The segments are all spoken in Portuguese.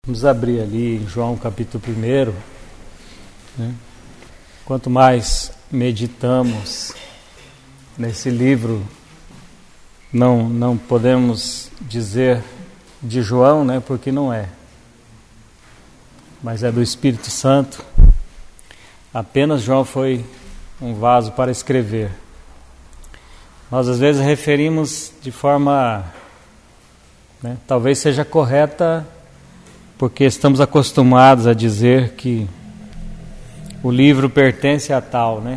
Vamos abrir ali em João capítulo 1, né? Quanto mais meditamos nesse livro, não podemos dizer de João, né? Porque não é, mas é do Espírito Santo. Apenas João foi um vaso para escrever. Nós às vezes referimos de forma, né, talvez seja correta, porque estamos acostumados a dizer que o livro pertence a tal, né?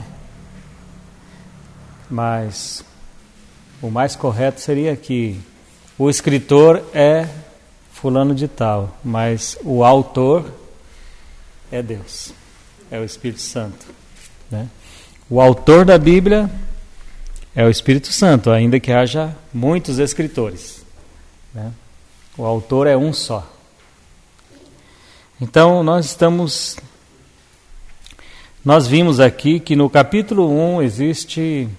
Mas o mais correto seria que o escritor é fulano de tal, mas o autor é Deus, é o Espírito Santo, né? O autor da Bíblia é o Espírito Santo, ainda que haja muitos escritores, né? O autor é um só. Então nós vimos aqui que no capítulo 1 existe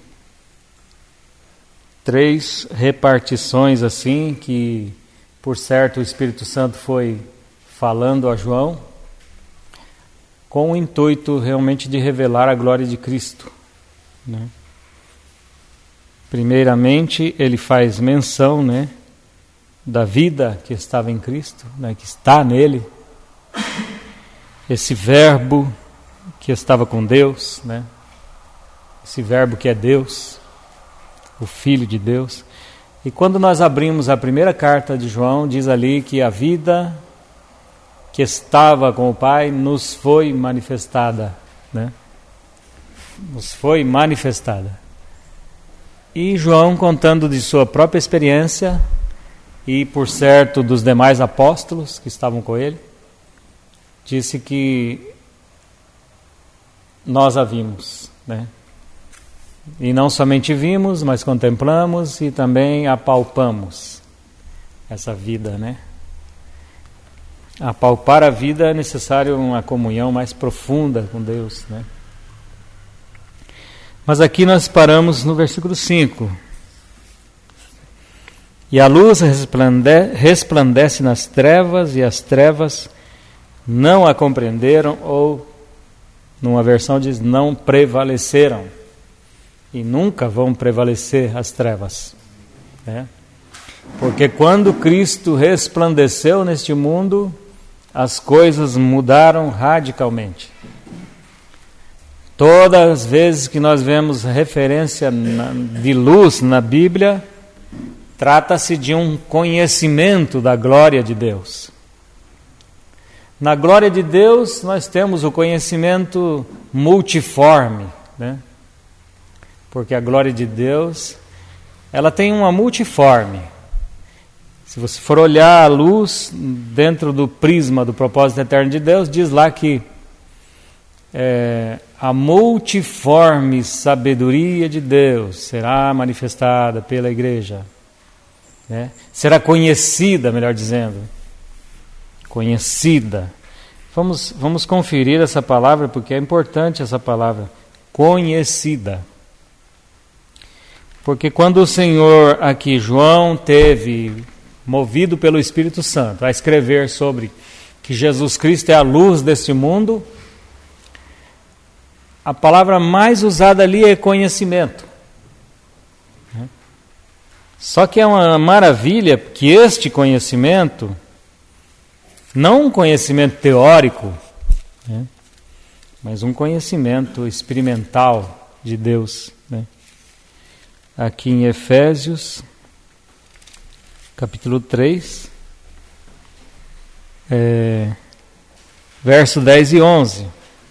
3 repartições assim, que por certo o Espírito Santo foi falando a João, com o intuito realmente de revelar a glória de Cristo, né? Primeiramente ele faz menção, né, da vida que estava em Cristo, né, que está nele, esse verbo que estava com Deus, né? Esse verbo que é Deus, o Filho de Deus. E quando nós abrimos a primeira carta de João, diz ali que a vida que estava com o Pai nos foi manifestada, né? Nos foi manifestada. E João, contando de sua própria experiência, e por certo dos demais apóstolos que estavam com ele, disse que nós a vimos, né? E não somente vimos, mas contemplamos e também apalpamos essa vida, né? Apalpar a vida é necessário uma comunhão mais profunda com Deus, né? Mas aqui nós paramos no versículo 5. E a luz resplandece nas trevas, e as trevas não a compreenderam, ou numa versão diz, não prevaleceram. E nunca vão prevalecer as trevas, né? Porque quando Cristo resplandeceu neste mundo, as coisas mudaram radicalmente. Todas as vezes que nós vemos referência de luz na Bíblia, trata-se de um conhecimento da glória de Deus. Na glória de Deus, nós temos o conhecimento multiforme, né? Porque a glória de Deus, ela tem uma multiforme. Se você for olhar a luz dentro do prisma do propósito eterno de Deus, diz lá que a multiforme sabedoria de Deus será manifestada pela igreja, né? Será conhecida, melhor dizendo. Conhecida. Vamos conferir essa palavra, porque é importante essa palavra, conhecida. Porque quando o Senhor aqui, João, teve, movido pelo Espírito Santo, a escrever sobre que Jesus Cristo é a luz deste mundo, a palavra mais usada ali é conhecimento. Só que é uma maravilha que este conhecimento, não um conhecimento teórico, né, mas um conhecimento experimental de Deus, né? Aqui em Efésios, capítulo 3, verso 10 e 11.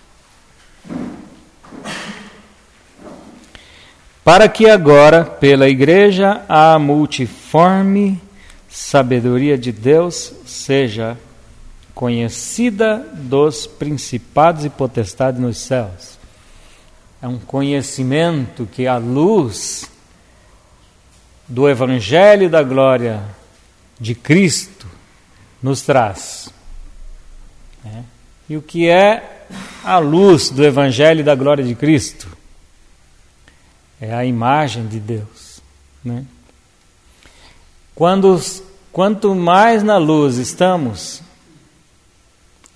Para que agora, pela igreja, a multiforme sabedoria de Deus seja conhecida dos principados e potestades nos céus. É um conhecimento que a luz do Evangelho da glória de Cristo nos traz. E o que é a luz do Evangelho da glória de Cristo? É a imagem de Deus, né? Quanto mais na luz estamos,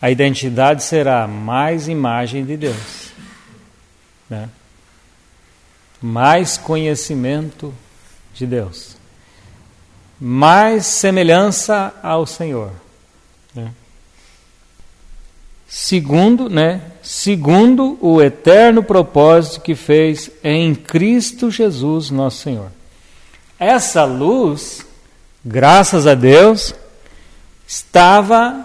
a identidade será mais imagem de Deus, né? Mais conhecimento de Deus, mais semelhança ao Senhor, né? Segundo o eterno propósito que fez em Cristo Jesus, nosso Senhor. Essa luz, graças a Deus, estava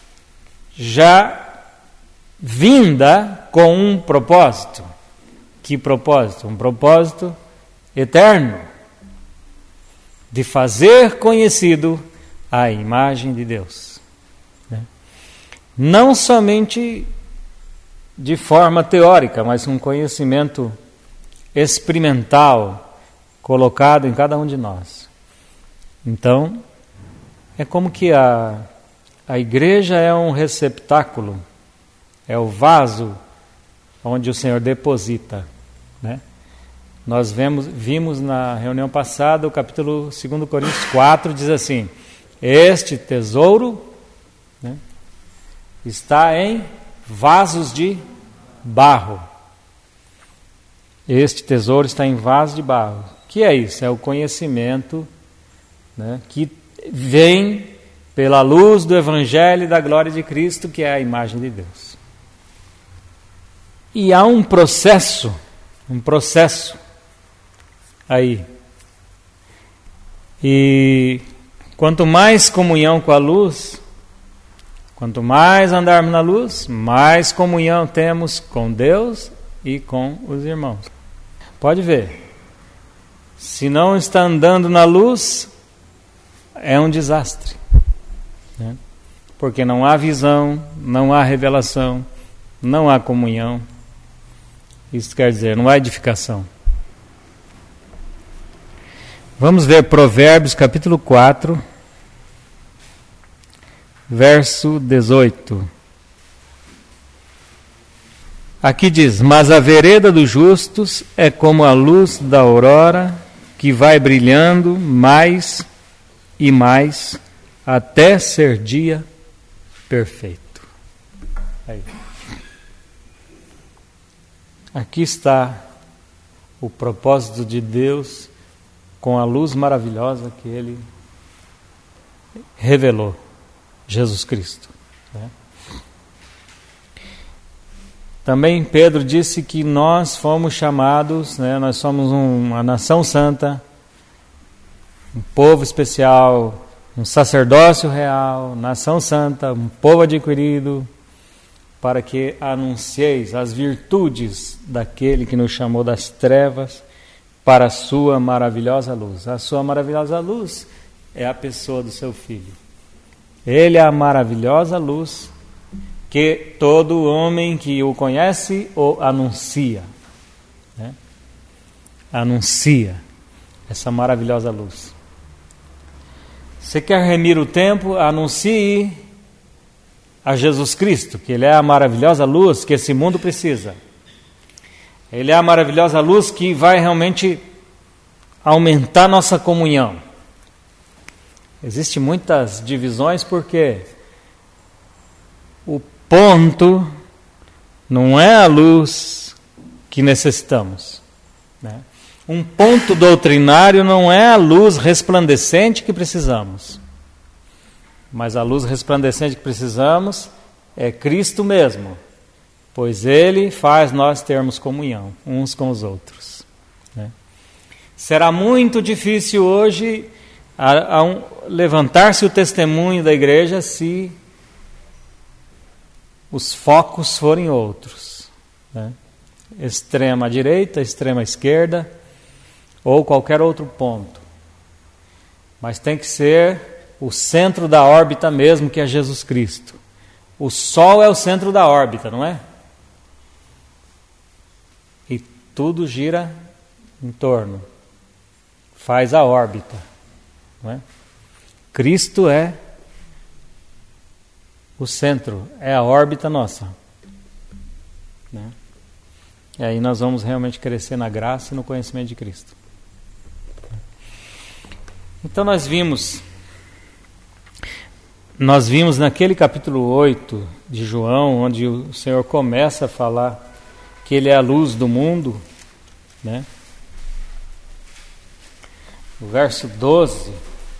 já vinda com um propósito. Que propósito? Um propósito eterno, de fazer conhecido a imagem de Deus, né? Não somente de forma teórica, mas um conhecimento experimental colocado em cada um de nós. Então, é como que a igreja é um receptáculo, é o vaso onde o Senhor deposita, né? Nós vimos na reunião passada, o capítulo 2 Coríntios 4 diz assim: este tesouro, né, está em vasos de barro. Este tesouro está em vasos de barro. O que é isso? É o conhecimento, né, que vem pela luz do Evangelho e da glória de Cristo, que é a imagem de Deus. E há um processo aí. E quanto mais comunhão com a luz, quanto mais andarmos na luz, mais comunhão temos com Deus e com os irmãos. Pode ver, se não está andando na luz, é um desastre, né? Porque não há visão, não há revelação, não há comunhão. Isso quer dizer, não há edificação. Vamos ver Provérbios capítulo 4, verso 18. Aqui diz: mas a vereda dos justos é como a luz da aurora, que vai brilhando mais e mais, até ser dia perfeito. Aí. Aqui está o propósito de Deus com a luz maravilhosa que Ele revelou, Jesus Cristo, né? Também Pedro disse que nós fomos chamados, né, nós somos uma nação santa, um povo especial, um sacerdócio real, nação santa, um povo adquirido, para que anuncieis as virtudes daquele que nos chamou das trevas para a sua maravilhosa luz. A sua maravilhosa luz é a pessoa do seu Filho. Ele é a maravilhosa luz que todo homem que o conhece o anuncia, né? Anuncia essa maravilhosa luz. Você quer remir o tempo? Anuncie a Jesus Cristo, que Ele é a maravilhosa luz que esse mundo precisa. Ele é a maravilhosa luz que vai realmente aumentar nossa comunhão. Existem muitas divisões porque o ponto não é a luz que necessitamos, né? Um ponto doutrinário não é a luz resplandecente que precisamos. Mas a luz resplandecente que precisamos é Cristo mesmo, pois Ele faz nós termos comunhão uns com os outros, né? Será muito difícil hoje levantar-se o testemunho da igreja se os focos forem outros, né? Extrema direita, extrema esquerda ou qualquer outro ponto. Mas tem que ser o centro da órbita mesmo, que é Jesus Cristo. O Sol é o centro da órbita, não é? E tudo gira em torno, faz a órbita, não é? Cristo é o centro, é a órbita nossa, né? E aí nós vamos realmente crescer na graça e no conhecimento de Cristo. Então nós vimos naquele capítulo 8 de João, onde o Senhor começa a falar que Ele é a luz do mundo, né? O verso 12.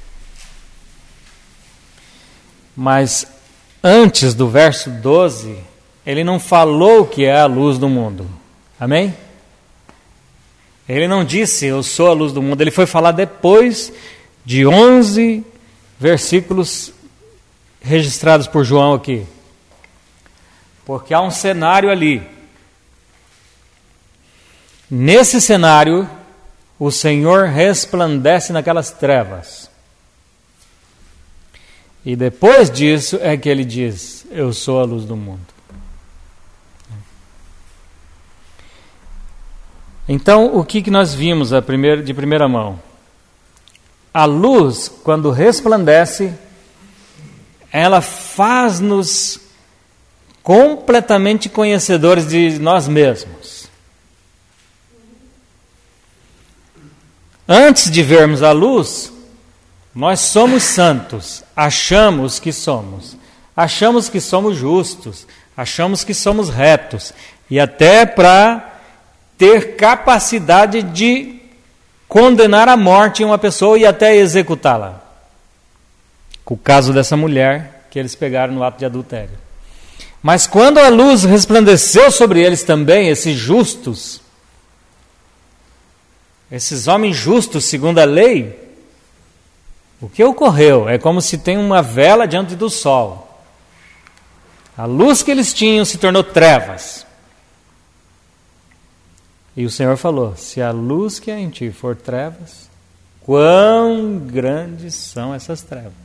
Mas antes do verso 12, Ele não falou que é a luz do mundo. Amém? Ele não disse, eu sou a luz do mundo. Ele foi falar depois de 11 versículos registrados por João aqui. Porque há um cenário ali. Nesse cenário, o Senhor resplandece naquelas trevas. E depois disso é que Ele diz, eu sou a luz do mundo. Então, o que nós vimos de primeira mão? A luz, quando resplandece, ela faz-nos completamente conhecedores de nós mesmos. Antes de vermos a luz, nós somos santos, achamos que somos justos, achamos que somos retos, e até para ter capacidade de condenar à morte uma pessoa e até executá-la. O caso dessa mulher que eles pegaram no ato de adultério. Mas quando a luz resplandeceu sobre eles também, esses justos, esses homens justos segundo a lei, o que ocorreu? É como se tem uma vela diante do sol. A luz que eles tinham se tornou trevas. E o Senhor falou, se a luz que há em ti for trevas, quão grandes são essas trevas.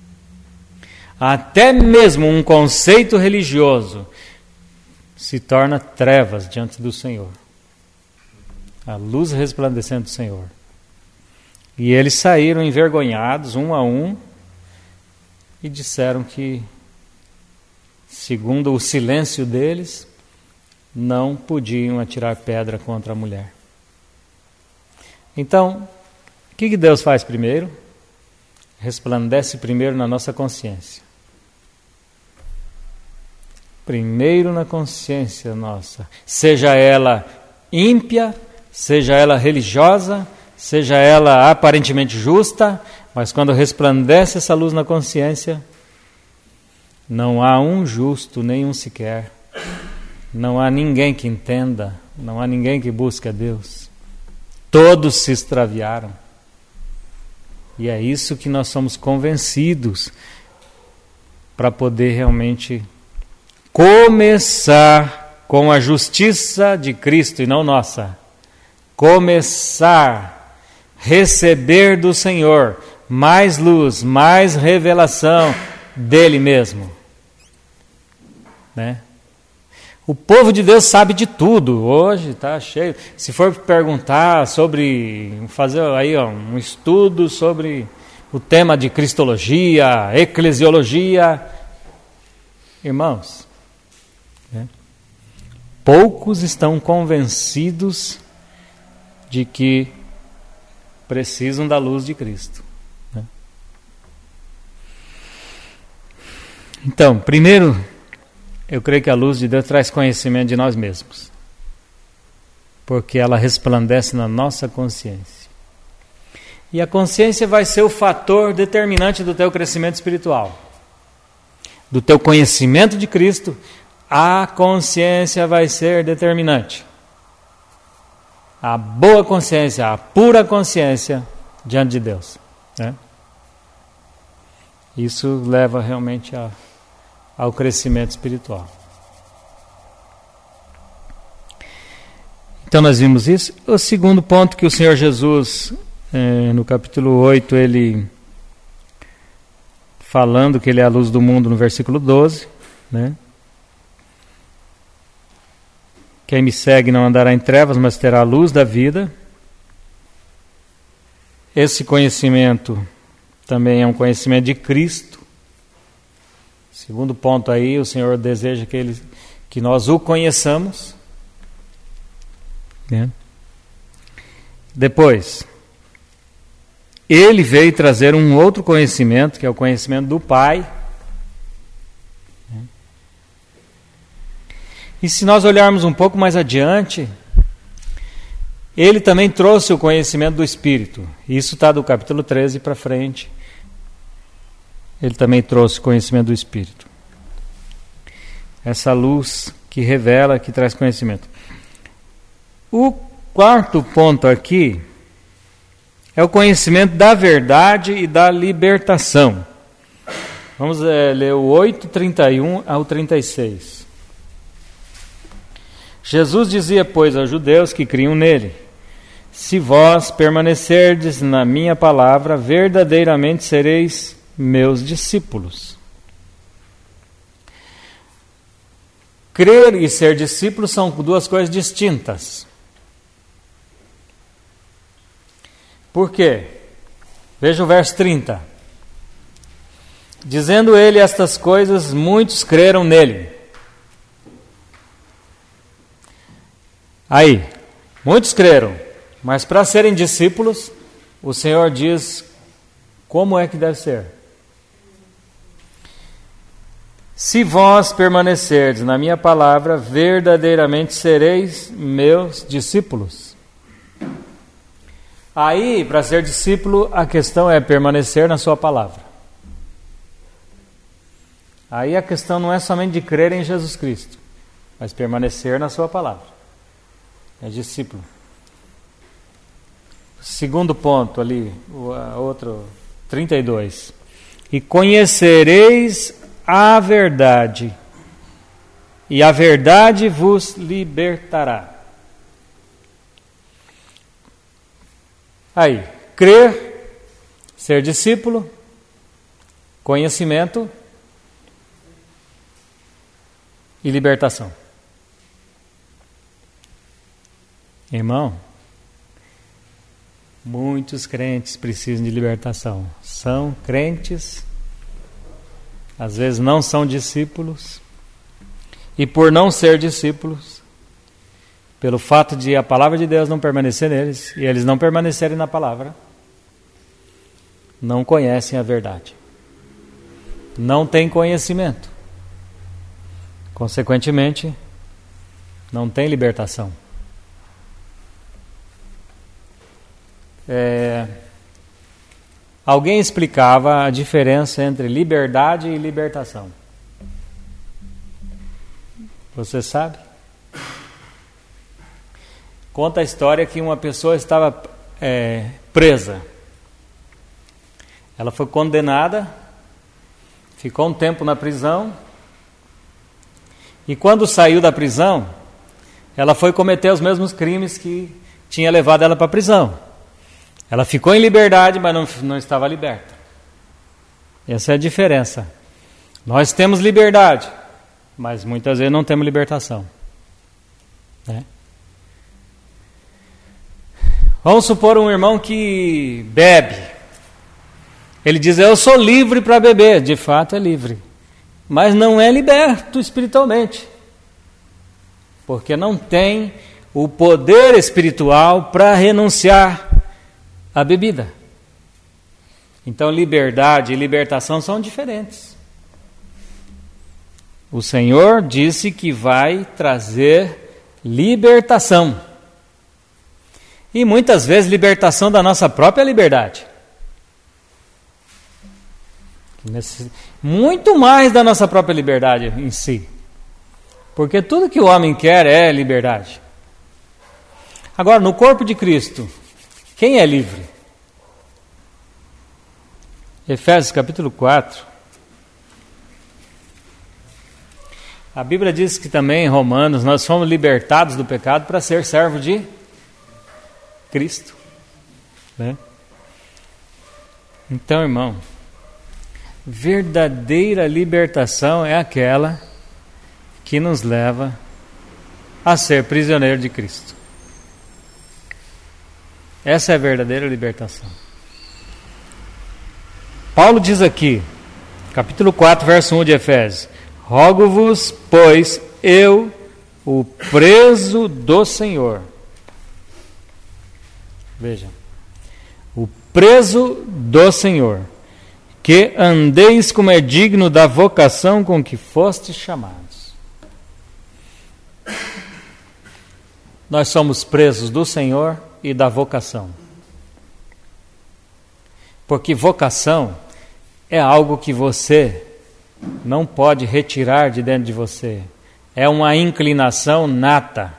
Até mesmo um conceito religioso se torna trevas diante do Senhor. A luz resplandecendo do Senhor. E eles saíram envergonhados, um a um, e disseram que, segundo o silêncio deles, não podiam atirar pedra contra a mulher. Então, o que Deus faz primeiro? Resplandece primeiro na nossa consciência. Primeiro na consciência nossa. Seja ela ímpia, seja ela religiosa, seja ela aparentemente justa, mas quando resplandece essa luz na consciência, não há um justo, nenhum sequer. Não há ninguém que entenda, não há ninguém que busque a Deus. Todos se extraviaram. E é isso que nós somos convencidos para poder realmente começar com a justiça de Cristo e não nossa. Começar, receber do Senhor mais luz, mais revelação dele mesmo. Né? O povo de Deus sabe de tudo, hoje está cheio. Se for perguntar fazer aí um estudo sobre o tema de cristologia, eclesiologia, irmãos, né? Poucos estão convencidos de que precisam da luz de Cristo. Né? Então, primeiro, eu creio que a luz de Deus traz conhecimento de nós mesmos, porque ela resplandece na nossa consciência. E a consciência vai ser o fator determinante do teu crescimento espiritual. Do teu conhecimento de Cristo, a consciência vai ser determinante. A boa consciência, a pura consciência diante de Deus. Né? Isso leva realmente ao crescimento espiritual. Então nós vimos isso. O segundo ponto que o Senhor Jesus, no capítulo 8, ele falando que ele é a luz do mundo no versículo 12, né? Quem me segue não andará em trevas, mas terá a luz da vida. Esse conhecimento também é um conhecimento de Cristo. Segundo ponto aí, o Senhor deseja que nós o conheçamos. Né? Depois, ele veio trazer um outro conhecimento, que é o conhecimento do Pai. E se nós olharmos um pouco mais adiante, ele também trouxe o conhecimento do Espírito. Isso está do capítulo 13 para frente. Ele também trouxe o conhecimento do Espírito. Essa luz que revela, que traz conhecimento. O quarto ponto aqui é o conhecimento da verdade e da libertação. Vamos ler o 8, 31 ao 36. Jesus dizia, pois, aos judeus que criam nele: se vós permanecerdes na minha palavra, verdadeiramente sereis meus discípulos. Crer e ser discípulo são duas coisas distintas. Por quê? Veja o verso 30. Dizendo ele estas coisas, muitos creram nele. Aí, muitos creram, mas para serem discípulos, o Senhor diz como é que deve ser. Se vós permanecerdes na minha palavra, verdadeiramente sereis meus discípulos. Aí, para ser discípulo, a questão é permanecer na sua palavra. Aí a questão não é somente de crer em Jesus Cristo, mas permanecer na sua palavra. É discípulo. Segundo ponto ali, outro, 32. E conhecereis a verdade, e a verdade vos libertará. Aí, crer, ser discípulo, conhecimento e libertação. Irmão, muitos crentes precisam de libertação. São crentes, às vezes não são discípulos, e por não ser discípulos, pelo fato de a palavra de Deus não permanecer neles, e eles não permanecerem na palavra, não conhecem a verdade. Não têm conhecimento. Consequentemente, não tem libertação. Alguém explicava a diferença entre liberdade e libertação. Você sabe? Conta a história que uma pessoa estava presa. Ela foi condenada, ficou um tempo na prisão, e quando saiu da prisão, ela foi cometer os mesmos crimes que tinha levado ela para a prisão. Ela ficou em liberdade, mas não estava liberta. Essa é a diferença. Nós temos liberdade, mas muitas vezes não temos libertação. Né? Vamos supor um irmão que bebe. Ele diz, eu sou livre para beber. De fato é livre. Mas não é liberto espiritualmente. Porque não tem o poder espiritual para renunciar à bebida. Então liberdade e libertação são diferentes. O Senhor disse que vai trazer libertação. E muitas vezes libertação da nossa própria liberdade. Muito mais da nossa própria liberdade em si. Porque tudo que o homem quer é liberdade. Agora, no corpo de Cristo, quem é livre? Efésios capítulo 4. A Bíblia diz que também em Romanos nós fomos libertados do pecado para ser servo de Cristo. Né? Então, irmão, verdadeira libertação é aquela que nos leva a ser prisioneiro de Cristo. Essa é a verdadeira libertação. Paulo diz aqui, capítulo 4, verso 1 de Efésios: rogo-vos, pois, eu, o preso do Senhor. Veja, o preso do Senhor, que andeis como é digno da vocação com que fostes chamados. Nós somos presos do Senhor e da vocação. Porque vocação é algo que você não pode retirar de dentro de você. É uma inclinação nata.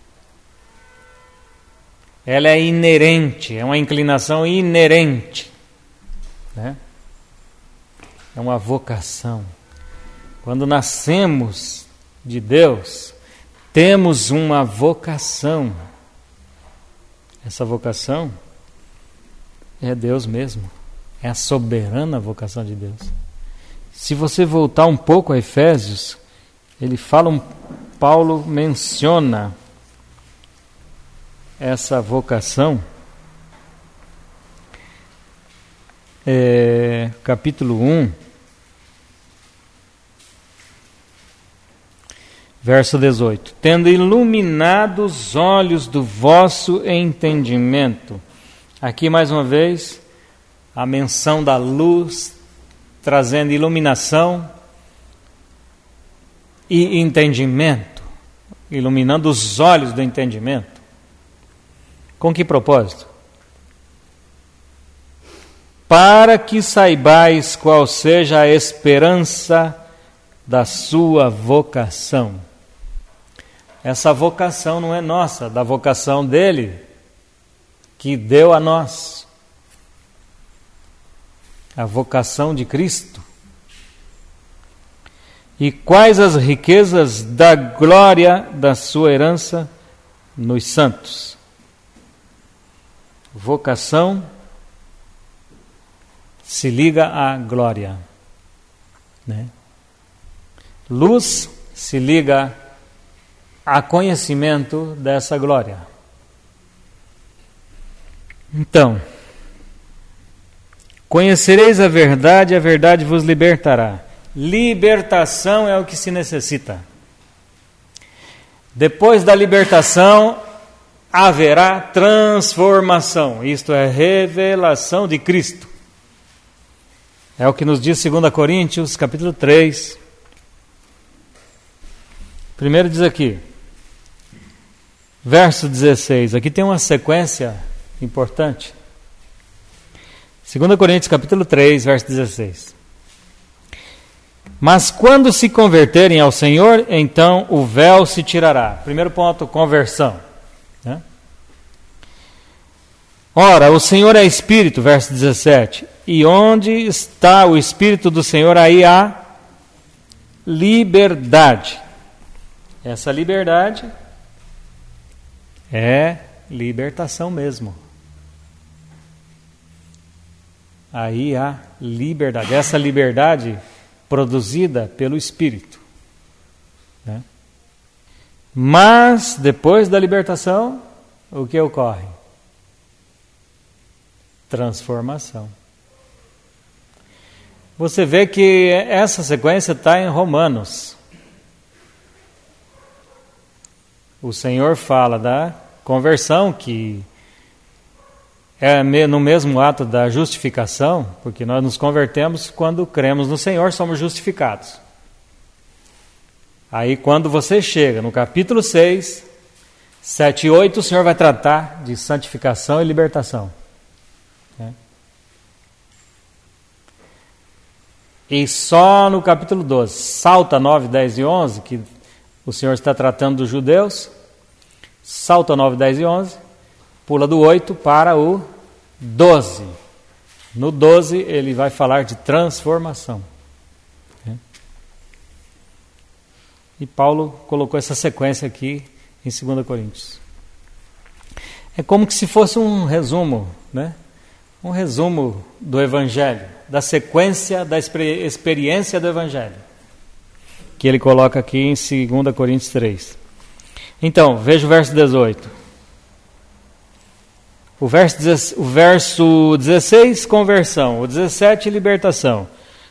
Ela é inerente, é uma inclinação inerente, né? É uma vocação. Quando nascemos de Deus, temos uma vocação. Essa vocação é Deus mesmo. É a soberana vocação de Deus. Se você voltar um pouco a Efésios, ele fala, Paulo menciona essa vocação, capítulo 1, verso 18. Tendo iluminado os olhos do vosso entendimento. Aqui mais uma vez, a menção da luz, trazendo iluminação e entendimento, iluminando os olhos do entendimento. Com que propósito? Para que saibais qual seja a esperança da sua vocação. Essa vocação não é nossa, da vocação dele, que deu a nós. A vocação de Cristo. E quais as riquezas da glória da sua herança nos santos? Vocação se liga à glória, né? Luz se liga a conhecimento dessa glória. Então, conhecereis a verdade vos libertará. Libertação é o que se necessita. Depois da libertação, haverá transformação. Isto é revelação de Cristo. É o que nos diz 2 Coríntios, capítulo 3. Primeiro diz aqui, verso 16. Aqui tem uma sequência importante. 2 Coríntios, capítulo 3, verso 16. Mas quando se converterem ao Senhor, então o véu se tirará. Primeiro ponto, conversão, né? Ora, o Senhor é Espírito, verso 17. E onde está o Espírito do Senhor, aí há liberdade. Essa liberdade é libertação mesmo. Aí há liberdade. Essa liberdade produzida pelo Espírito, né? Mas, depois da libertação, o que ocorre? Transformação. Você vê que essa sequência está em Romanos. O Senhor fala da conversão, que é no mesmo ato da justificação, porque nós nos convertemos quando cremos no Senhor, somos justificados. Aí quando você chega no capítulo 6, 7 e 8, o Senhor vai tratar de santificação e libertação. E só no capítulo 12, salta 9, 10 e 11, que o Senhor está tratando dos judeus, salta 9, 10 e 11, pula do 8 para o 12. No 12 ele vai falar de transformação. E Paulo colocou essa sequência aqui em 2 Coríntios. É como que se fosse um resumo, né? Um resumo do Evangelho, da sequência da experiência do Evangelho, que ele coloca aqui em 2 Coríntios 3. Então, veja o verso 18. O verso 16, conversão. O 17, libertação.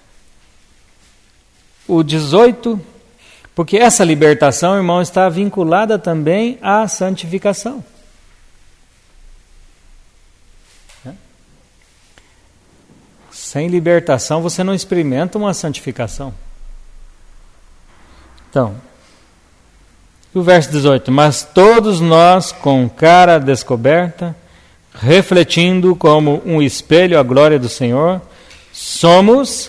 O 18, porque essa libertação, irmão, está vinculada também à santificação. Sem libertação você não experimenta uma santificação. Então, E o verso 18: mas todos nós, com cara descoberta, refletindo como um espelho a glória do Senhor, somos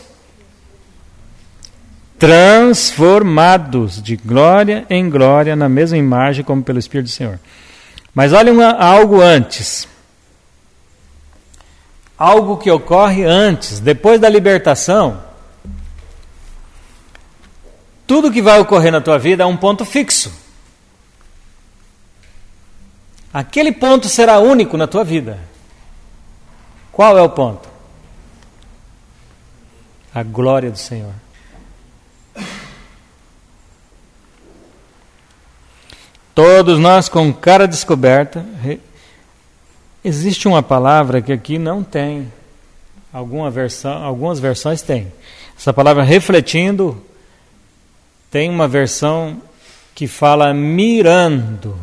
transformados de glória em glória na mesma imagem como pelo Espírito do Senhor. Mas olha algo antes. Algo que ocorre antes, depois da libertação. Tudo que vai ocorrer na tua vida é um ponto fixo. Aquele ponto será único na tua vida. Qual é o ponto? A glória do Senhor. Todos nós com cara descoberta. Existe uma palavra que aqui não tem. Algumas versões têm. Essa palavra refletindo, tem uma versão que fala mirando.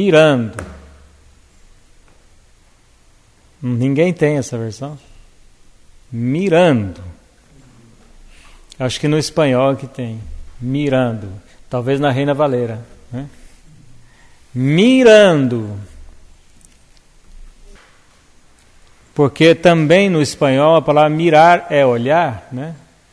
Ninguém tem essa versão? Mirando. Acho que no espanhol que tem. Mirando. Talvez na Reina Valera. Né? Mirando. Porque também no espanhol a palavra mirar é olhar, né?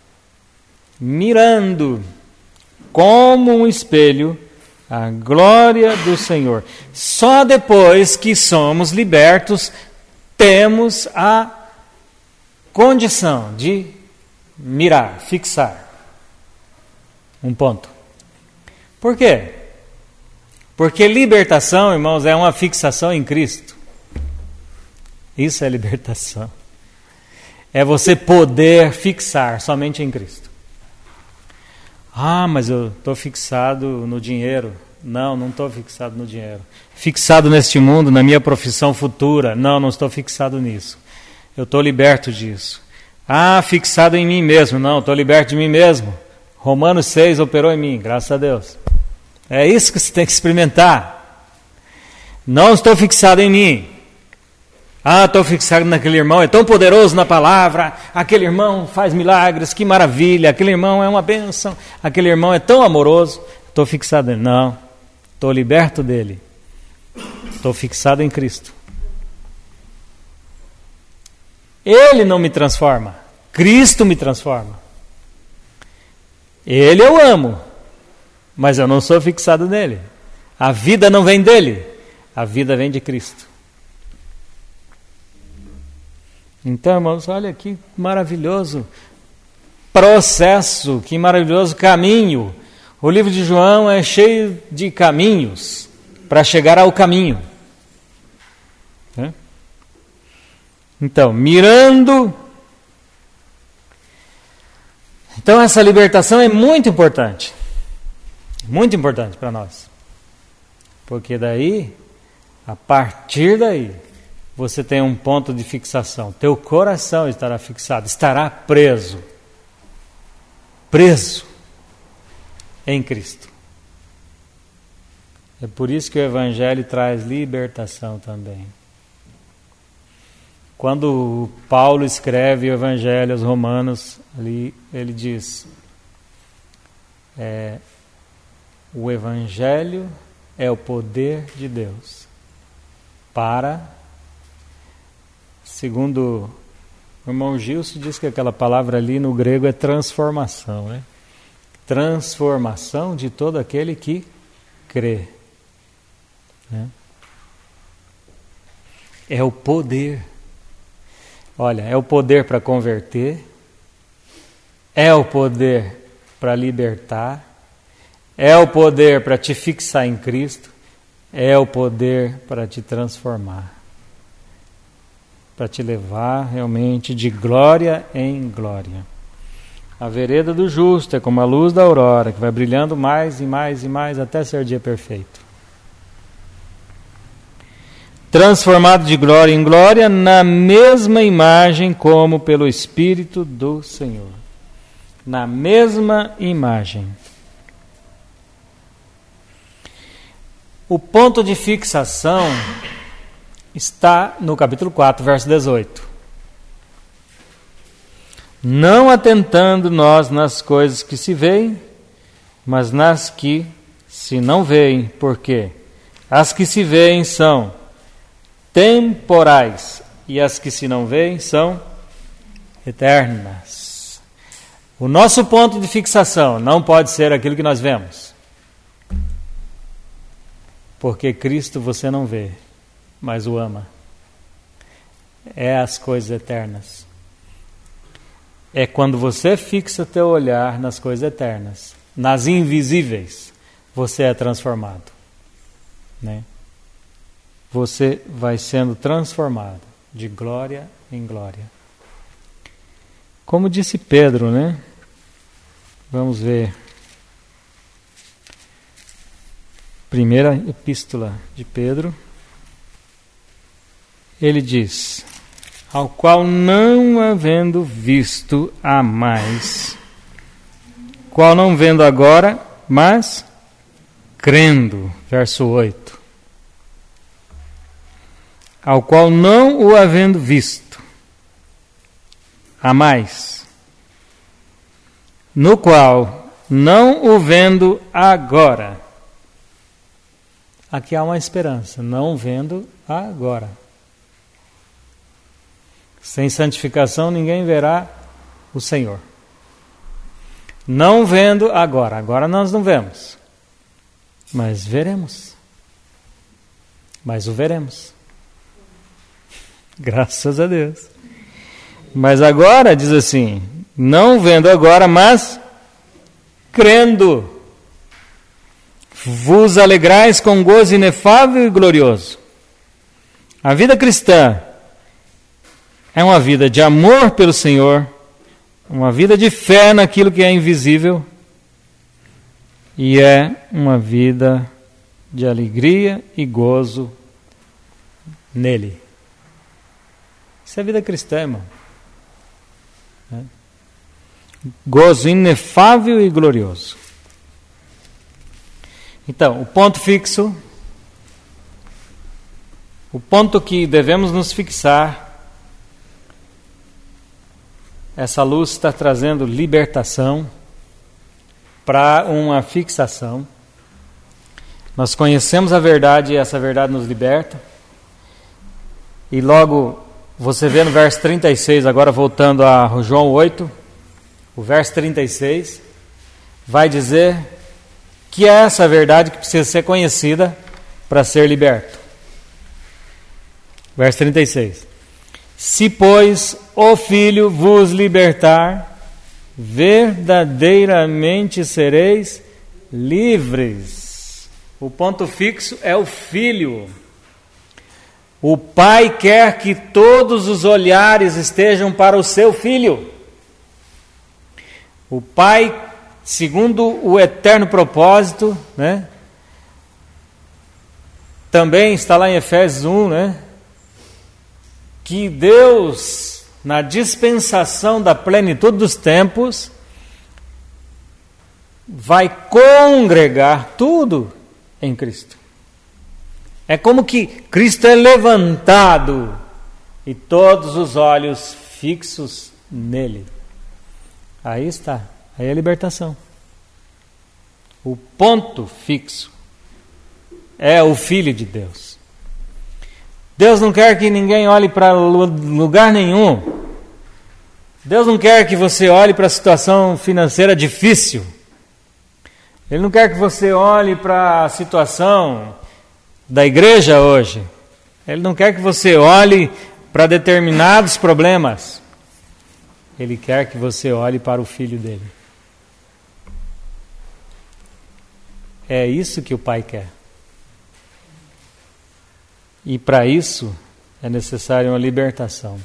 Mirando como um espelho a glória do Senhor. Só depois que somos libertos temos a condição de mirar, fixar um ponto. Por quê? Porque libertação, irmãos, é uma fixação em Cristo. Isso é libertação. É você poder fixar somente em Cristo. Ah, mas eu estou fixado no dinheiro. Não estou fixado no dinheiro. Fixado neste mundo, na minha profissão futura. Não estou fixado nisso. Eu estou liberto disso. Ah, fixado em mim mesmo. Não, estou liberto de mim mesmo. Romanos 6 operou em mim, graças a Deus. É isso que você tem que experimentar. Não estou fixado em mim. Ah, estou fixado naquele irmão, é tão poderoso na palavra, aquele irmão faz milagres, que maravilha, aquele irmão é uma bênção, aquele irmão é tão amoroso, estou fixado nele. Não, estou liberto dele, estou fixado em Cristo. Ele não me transforma, Cristo me transforma. Ele eu amo, mas eu não sou fixado nele. A vida não vem dele, a vida vem de Cristo. Então, irmãos, olha que maravilhoso processo, que maravilhoso caminho. O livro de João é cheio de caminhos para chegar ao caminho. Então, mirando. Então, essa libertação é muito importante para nós. Porque daí, a partir daí, você tem um ponto de fixação. Teu coração estará fixado, estará preso em Cristo. É por isso que o Evangelho traz libertação também. Quando Paulo escreve o Evangelho aos Romanos, ali ele diz: o Evangelho é o poder de Deus para... Segundo o irmão Gilson, diz que aquela palavra ali no grego é transformação, né? Transformação de todo aquele que crê. Né? É o poder. Olha, é o poder para converter, é o poder para libertar, é o poder para te fixar em Cristo, é o poder para te transformar. Para te levar realmente de glória em glória. A vereda do justo é como a luz da aurora, que vai brilhando mais e mais e mais até ser dia perfeito. Transformado de glória em glória na mesma imagem como pelo Espírito do Senhor. Na mesma imagem. O ponto de fixação está no capítulo 4, verso 18. Não atentando nós nas coisas que se veem, mas nas que se não veem, porque as que se veem são temporais e as que se não veem são eternas. O nosso ponto de fixação não pode ser aquilo que nós vemos, porque Cristo você não vê, mas o ama. É as coisas eternas. É quando você fixa teu olhar nas coisas eternas, nas invisíveis, você é transformado, né? Você vai sendo transformado de glória em glória. Como disse Pedro, né? Vamos ver. Primeira epístola de Pedro. Ele diz: ao qual não havendo visto há mais, qual não vendo agora, mas crendo. Verso 8. Ao qual não o havendo visto há mais, no qual não o vendo agora. Aqui há uma esperança, não vendo agora. Sem santificação ninguém verá o Senhor. Não vendo agora. Agora nós não vemos. Mas veremos. Mas o veremos. Graças a Deus. Mas agora, diz assim, não vendo agora, mas crendo. Vos alegrais com gozo inefável e glorioso. A vida cristã é uma vida de amor pelo Senhor, uma vida de fé naquilo que é invisível, e é uma vida de alegria e gozo nele. Isso é vida cristã, irmão. Gozo inefável e glorioso. Então, o ponto fixo, o ponto que devemos nos fixar, essa luz está trazendo libertação para uma fixação. Nós conhecemos a verdade e essa verdade nos liberta. E logo, você vê no verso 36, agora voltando a João 8, o verso 36, vai dizer que é essa verdade que precisa ser conhecida para ser liberto. Verso 36. Se, pois, o Filho vos libertar, verdadeiramente sereis livres. O ponto fixo é o Filho. O Pai quer que todos os olhares estejam para o seu Filho. O Pai, segundo o eterno propósito, né? Também está lá em Efésios 1, né? Que Deus, na dispensação da plenitude dos tempos, vai congregar tudo em Cristo. É como que Cristo é levantado e todos os olhos fixos nele. Aí está, aí é a libertação. O ponto fixo é o Filho de Deus. Deus não quer que ninguém olhe para lugar nenhum. Deus não quer que você olhe para a situação financeira difícil. Ele não quer que você olhe para a situação da igreja hoje. Ele não quer que você olhe para determinados problemas. Ele quer que você olhe para o Filho dele. É isso que o Pai quer. E para isso é necessário uma libertação.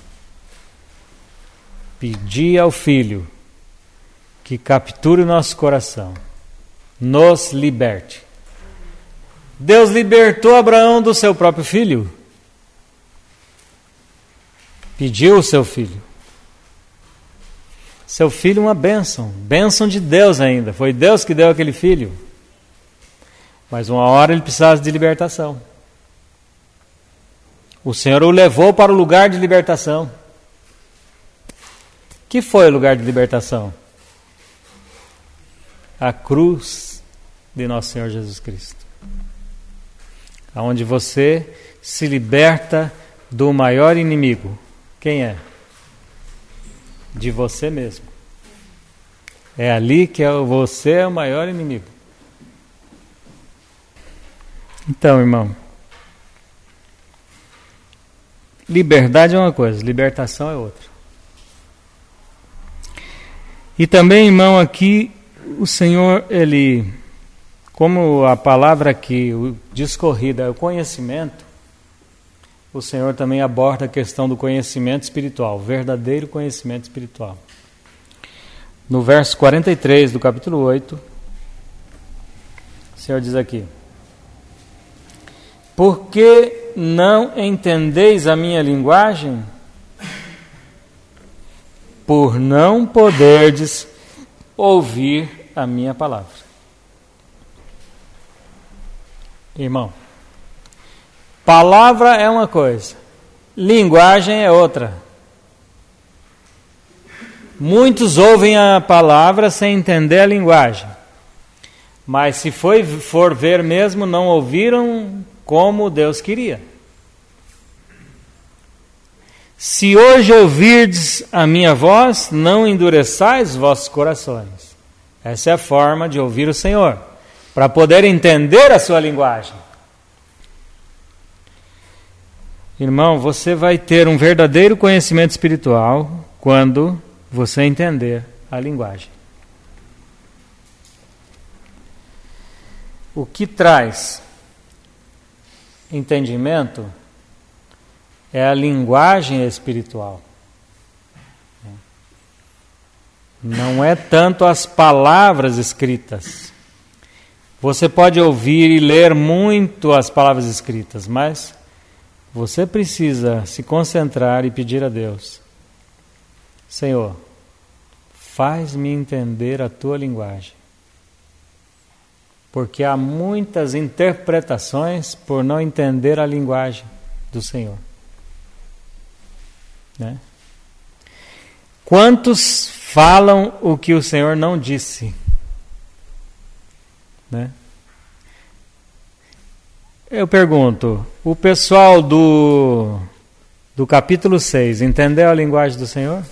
Pedir ao Filho que capture o nosso coração, nos liberte. Deus libertou Abraão do seu próprio filho. Pediu o seu filho. Seu filho uma bênção, bênção de Deus ainda. Foi Deus que deu aquele filho. Mas uma hora ele precisava de libertação. O Senhor o levou para o lugar de libertação. Que foi o lugar de libertação? A cruz de nosso Senhor Jesus Cristo. Onde você se liberta do maior inimigo. Quem é? De você mesmo. É ali que você é o maior inimigo. Então, irmão, liberdade é uma coisa, libertação é outra. E também, irmão, aqui o Senhor, ele, como a palavra aqui, o discorrida é o conhecimento, o Senhor também aborda a questão do conhecimento espiritual, verdadeiro conhecimento espiritual. No verso 43 do capítulo 8, o Senhor diz aqui: por que não entendeis a minha linguagem? Por não poderdes ouvir a minha palavra. Irmão, palavra é uma coisa, linguagem é outra. Muitos ouvem a palavra sem entender a linguagem, mas se for ver mesmo, não ouviram como Deus queria. Se hoje ouvirdes a minha voz, não endureçais os vossos corações. Essa é a forma de ouvir o Senhor, para poder entender a sua linguagem. Irmão, você vai ter um verdadeiro conhecimento espiritual quando você entender a linguagem. O que traz entendimento é a linguagem espiritual. Não é tanto as palavras escritas. Você pode ouvir e ler muito as palavras escritas, mas você precisa se concentrar e pedir a Deus: Senhor, faz-me entender a tua linguagem. Porque há muitas interpretações por não entender a linguagem do Senhor. Né? Quantos falam o que o Senhor não disse? Né? Eu pergunto, o pessoal do capítulo 6 entendeu a linguagem do Senhor?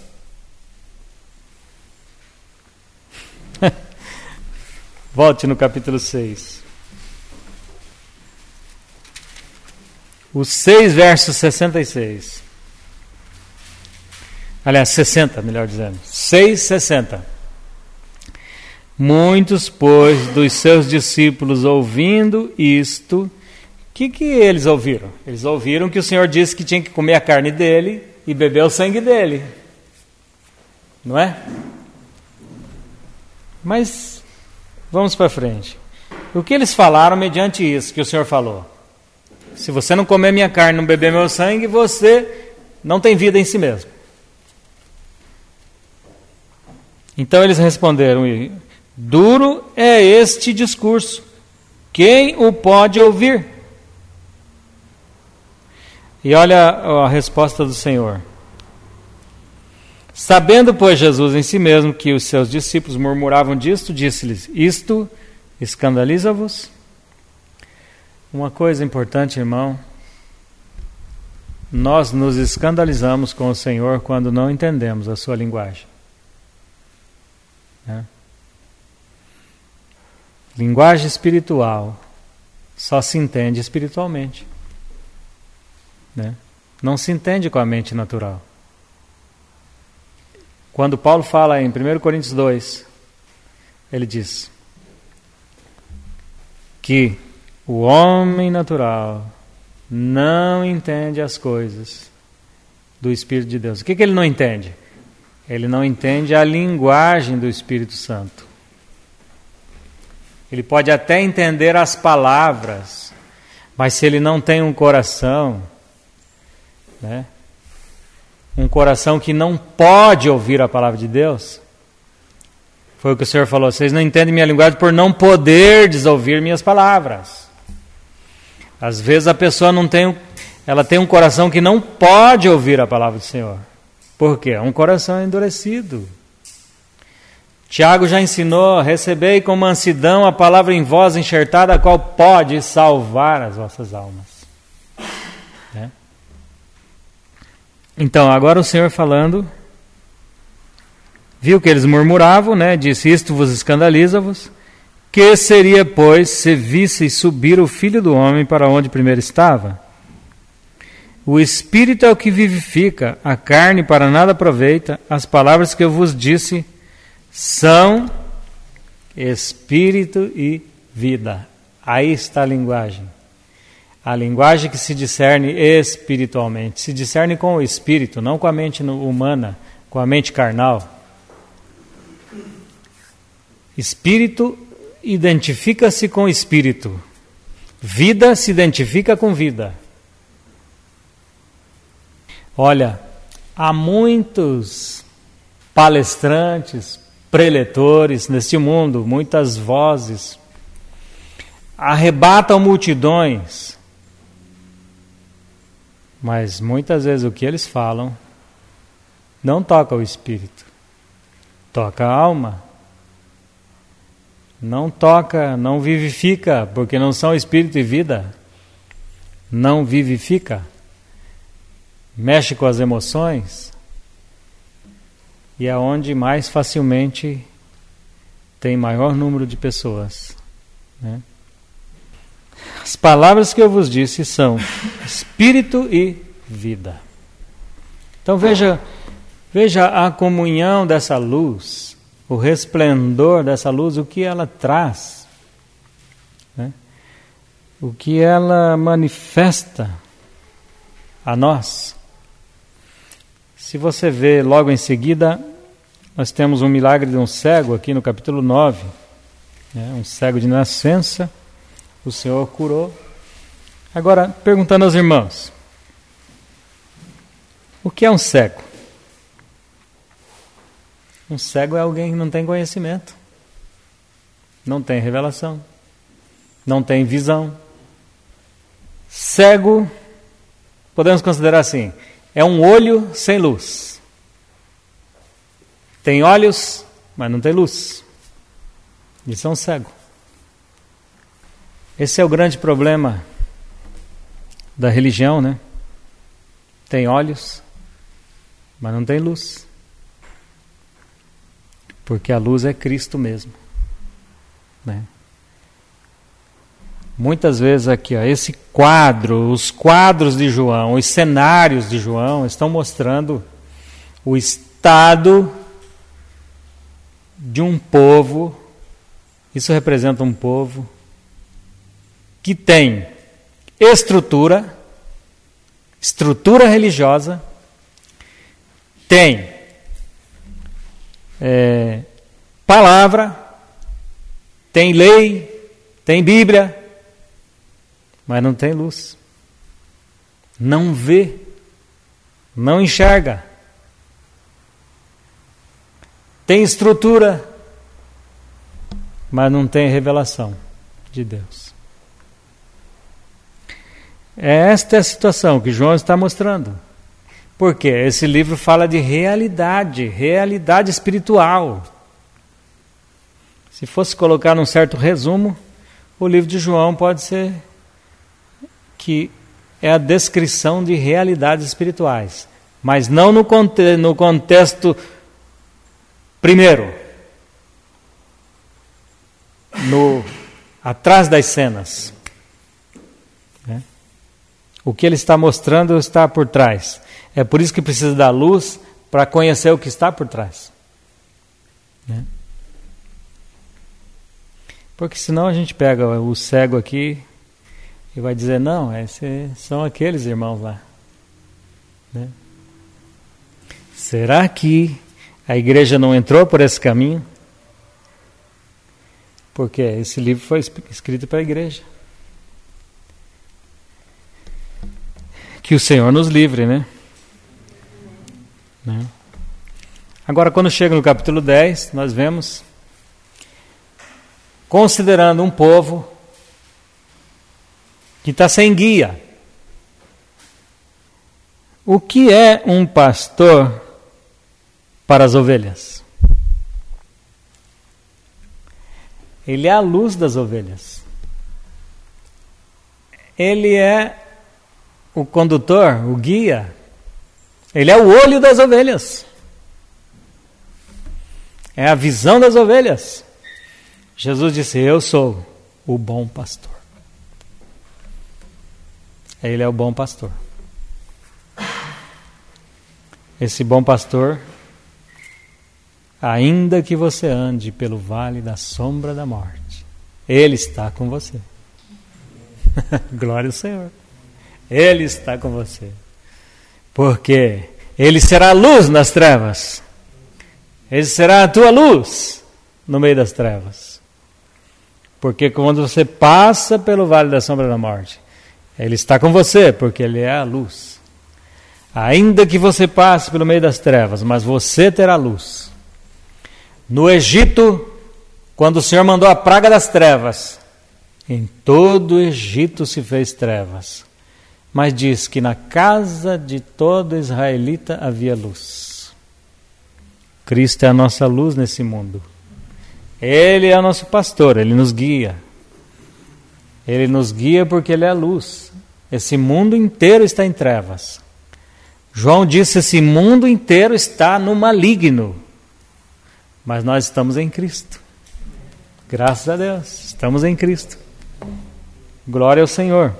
Volte no capítulo 6. O 6, verso 66. Aliás, 60, melhor dizendo. 6:60. Muitos, pois, dos seus discípulos, ouvindo isto, o que eles ouviram? Eles ouviram que o Senhor disse que tinha que comer a carne dele e beber o sangue dele. Não é? Mas vamos para frente. O que eles falaram mediante isso que o Senhor falou? Se você não comer minha carne, não beber meu sangue, você não tem vida em si mesmo. Então eles responderam: duro é este discurso, quem o pode ouvir? E olha a resposta do Senhor. Sabendo, pois, Jesus em si mesmo que os seus discípulos murmuravam disto, disse-lhes: isto escandaliza-vos? Uma coisa importante, irmão, nós nos escandalizamos com o Senhor quando não entendemos a sua linguagem. Linguagem espiritual só se entende espiritualmente. Não se entende com a mente natural. Quando Paulo fala em 1 Coríntios 2, ele diz que o homem natural não entende as coisas do Espírito de Deus. O que ele não entende? Ele não entende a linguagem do Espírito Santo. Ele pode até entender as palavras, mas se ele não tem um coração, um coração que não pode ouvir a palavra de Deus, foi o que o Senhor falou: vocês não entendem minha linguagem por não poderdes ouvir minhas palavras. Às vezes a pessoa ela tem um coração que não pode ouvir a palavra do Senhor. Por quê? Um coração endurecido. Tiago já ensinou: recebei com mansidão a palavra em vós enxertada, a qual pode salvar as vossas almas. Né? Então, agora o Senhor falando, viu que eles murmuravam, né? Disse: isto vos escandaliza-vos. Que seria, pois, se visseis subir o Filho do Homem para onde primeiro estava? O Espírito é o que vivifica, a carne para nada aproveita. As palavras que eu vos disse são Espírito e vida. Aí está a linguagem. A linguagem que se discerne espiritualmente. Se discerne com o Espírito, não com a mente humana, com a mente carnal. Espírito identifica-se com espírito. Vida se identifica com vida. Olha, há muitos palestrantes, preletores neste mundo, muitas vozes, arrebatam multidões, mas muitas vezes o que eles falam não toca o espírito, toca a alma. Não toca, não vivifica, porque não são espírito e vida. Não vivifica. Mexe com as emoções. E é onde mais facilmente tem maior número de pessoas. Né? As palavras que eu vos disse são espírito e vida. Então veja a comunhão dessa luz. O resplendor dessa luz, o que ela traz, né? O que ela manifesta a nós. Se você vê logo em seguida, nós temos um milagre de um cego aqui no capítulo 9, né? Um cego de nascença, o Senhor curou. Agora, perguntando aos irmãos, o que é um cego? Um cego é alguém que não tem conhecimento, não tem revelação, não tem visão. Cego, podemos considerar assim, é um olho sem luz. Tem olhos, mas não tem luz. Isso é um cego. Esse é o grande problema da religião, né? Tem olhos, mas não tem luz. Porque a luz é Cristo mesmo. Né? Muitas vezes aqui, ó, esse quadro, os quadros de João, os cenários de João estão mostrando o estado de um povo. Isso representa um povo que tem estrutura religiosa, tem palavra, tem lei, tem Bíblia, mas não tem luz. Não vê, não enxerga. Tem estrutura, mas não tem revelação de Deus. Esta é a situação que João está mostrando. Porque esse livro fala de realidade espiritual. Se fosse colocar num certo resumo, o livro de João pode ser que é a descrição de realidades espirituais, mas não no contexto primeiro, atrás das cenas. Né? O que ele está mostrando está por trás. É por isso que precisa da luz para conhecer o que está por trás. Né? Porque senão a gente pega o cego aqui e vai dizer, não, esses são aqueles irmãos lá. Né? Será que a igreja não entrou por esse caminho? Porque esse livro foi escrito para a igreja. Que o Senhor nos livre, né? Agora, quando chega no capítulo 10, nós vemos, considerando um povo que está sem guia. O que é um pastor para as ovelhas? Ele é a luz das ovelhas. Ele é o condutor, o guia. Ele é o olho das ovelhas. É a visão das ovelhas. Jesus disse: eu sou o bom pastor. Ele é o bom pastor. Esse bom pastor, ainda que você ande pelo vale da sombra da morte, Ele está com você. Glória ao Senhor. Ele está com você. Porque Ele será a luz nas trevas. Ele será a tua luz no meio das trevas. Porque quando você passa pelo vale da sombra da morte, Ele está com você, porque Ele é a luz. Ainda que você passe pelo meio das trevas, mas você terá luz. No Egito, quando o Senhor mandou a praga das trevas, em todo o Egito se fez trevas. Mas diz que na casa de todo israelita havia luz. Cristo é a nossa luz nesse mundo. Ele é o nosso pastor, Ele nos guia. Ele nos guia porque Ele é a luz. Esse mundo inteiro está em trevas. João disse: esse mundo inteiro está no maligno. Mas nós estamos em Cristo. Graças a Deus, estamos em Cristo. Glória ao Senhor.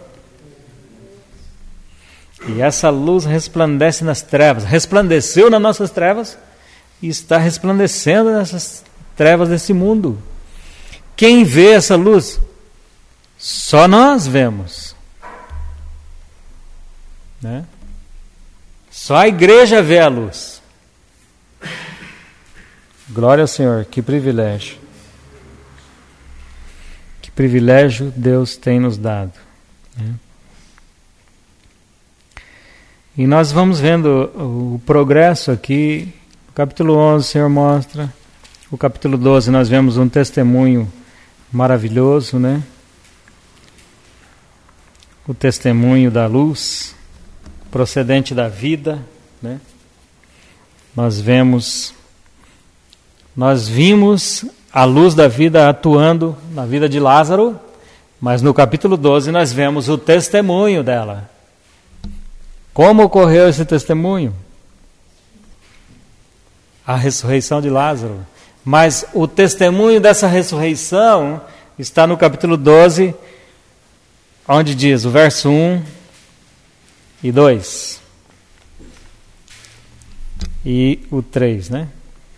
E essa luz resplandece nas trevas. Resplandeceu nas nossas trevas e está resplandecendo nessas trevas desse mundo. Quem vê essa luz? Só nós vemos. Né? Só a igreja vê a luz. Glória ao Senhor, que privilégio. Que privilégio Deus tem nos dado. Né? E nós vamos vendo o progresso aqui. No capítulo 11 o Senhor mostra. O capítulo 12 nós vemos um testemunho maravilhoso, né? O testemunho da luz, procedente da vida, né? Nós vimos a luz da vida atuando na vida de Lázaro, mas no capítulo 12 nós vemos o testemunho dela. Como ocorreu esse testemunho? A ressurreição de Lázaro. Mas o testemunho dessa ressurreição está no capítulo 12, onde diz o verso 1 e 2. E o 3, né?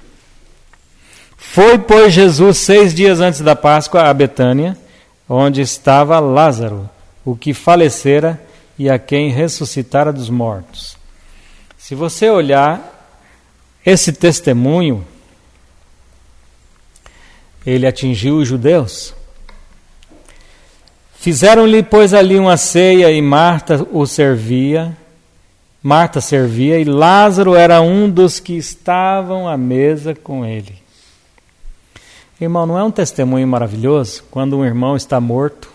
Foi, pois, Jesus 6 dias antes da Páscoa a Betânia, onde estava Lázaro, o que falecera e a quem ressuscitara dos mortos. Se você olhar esse testemunho, ele atingiu os judeus. Fizeram-lhe, pois, ali uma ceia e Marta servia e Lázaro era um dos que estavam à mesa com ele. Irmão, não é um testemunho maravilhoso quando um irmão está morto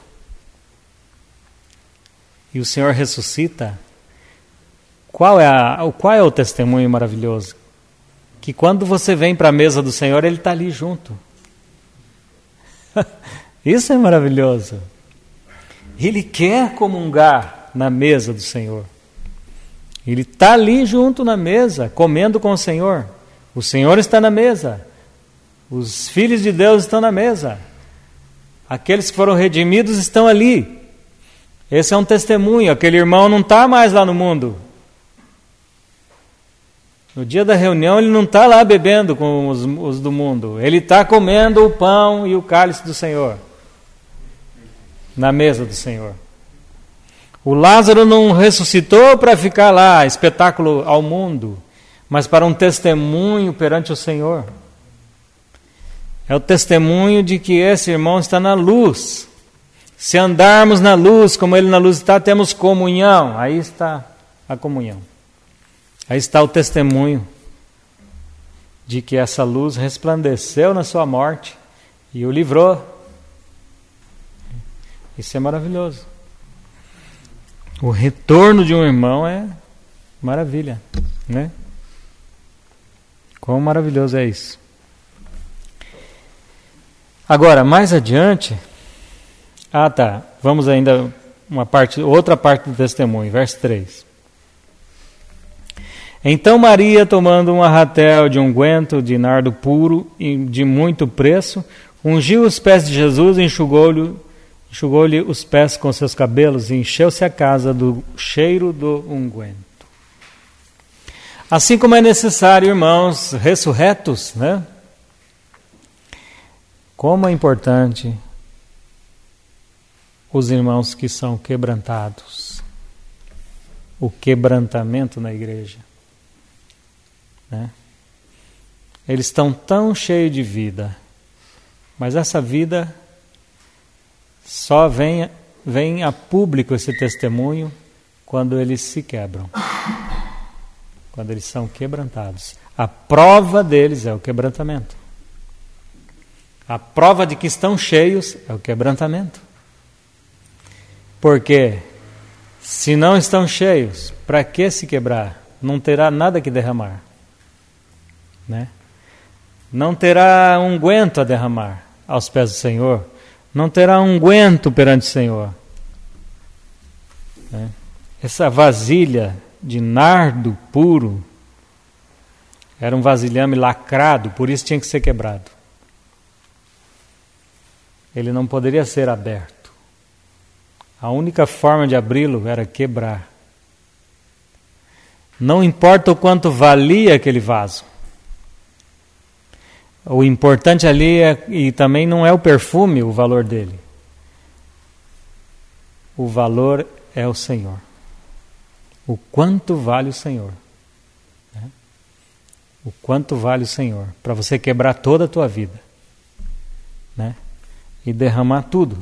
e o Senhor ressuscita? Qual é o testemunho maravilhoso? Que quando você vem para a mesa do Senhor, Ele está ali junto. Isso é maravilhoso. Ele quer comungar na mesa do Senhor. Ele está ali junto na mesa, comendo com o Senhor. O Senhor está na mesa. Os filhos de Deus estão na mesa. Aqueles que foram redimidos estão ali. Esse é um testemunho. Aquele irmão não está mais lá no mundo. No dia da reunião ele não está lá bebendo com os do mundo. Ele está comendo o pão e o cálice do Senhor. Na mesa do Senhor. O Lázaro não ressuscitou para ficar lá, espetáculo ao mundo, mas para um testemunho perante o Senhor. É o testemunho de que esse irmão está na luz. Se andarmos na luz, como ele na luz está, temos comunhão. Aí está a comunhão. Aí está o testemunho de que essa luz resplandeceu na sua morte e o livrou. Isso é maravilhoso. O retorno de um irmão é maravilha, né? Quão maravilhoso é isso. Agora, mais adiante, vamos ainda outra parte do testemunho, verso 3. Então Maria, tomando um arratel de unguento de nardo puro e de muito preço, ungiu os pés de Jesus e enxugou-lhe os pés com seus cabelos e encheu-se a casa do cheiro do unguento. Assim como é necessário, irmãos ressurretos, né? Como é importante os irmãos que são quebrantados, o quebrantamento na igreja, né? Eles estão tão cheios de vida, mas essa vida só vem a público esse testemunho quando eles se quebram, quando eles são quebrantados. A prova deles é o quebrantamento. A prova de que estão cheios é o quebrantamento. Porque se não estão cheios, para que se quebrar? Não terá nada que derramar, né? Não terá unguento a derramar aos pés do Senhor. Não terá unguento perante o Senhor, né? Essa vasilha de nardo puro era um vasilhame lacrado, por isso tinha que ser quebrado. Ele não poderia ser aberto. A única forma de abri-lo era quebrar. Não importa o quanto valia aquele vaso. O importante ali e também não é o perfume o valor dele. O valor é o Senhor. O quanto vale o Senhor, né? O quanto vale o Senhor, para você quebrar toda a tua vida, né? E derramar tudo.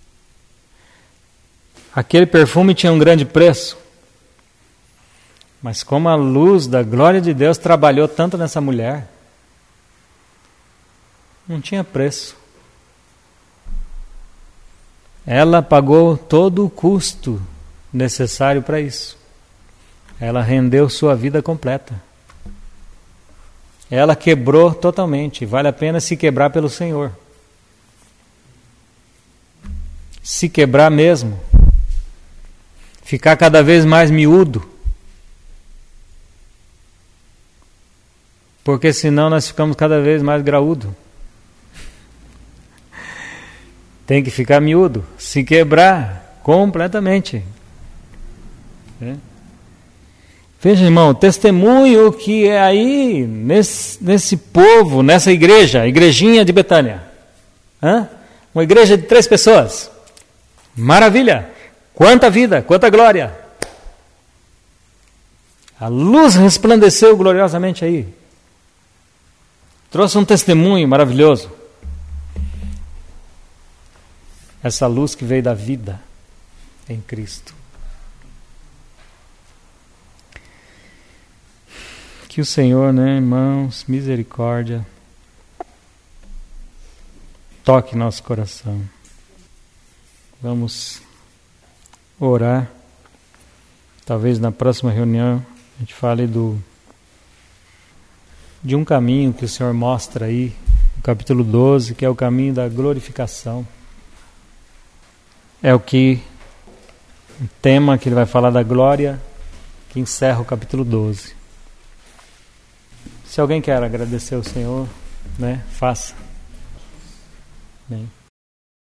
Aquele perfume tinha um grande preço, mas como a luz da glória de Deus trabalhou tanto nessa mulher, não tinha preço. Ela pagou todo o custo necessário para isso. Ela rendeu sua vida completa. Ela quebrou totalmente. Vale a pena se quebrar pelo Senhor. Se quebrar mesmo. Ficar cada vez mais miúdo. Porque senão nós ficamos cada vez mais graúdo. Tem que ficar miúdo. Se quebrar completamente. Veja, irmão, testemunho que é aí, nesse povo, nessa igreja, a igrejinha de Betânia. Uma igreja de 3 pessoas. Maravilha! Quanta vida, quanta glória! A luz resplandeceu gloriosamente aí. Trouxe um testemunho maravilhoso. Essa luz que veio da vida em Cristo. Que o Senhor, né, irmãos, misericórdia, toque nosso coração. Vamos orar. Talvez na próxima reunião a gente fale de um caminho que o Senhor mostra aí, no capítulo 12, que é o caminho da glorificação. É o tema que ele vai falar da glória, que encerra o capítulo 12. Se alguém quer agradecer ao Senhor, né, faça. Bem.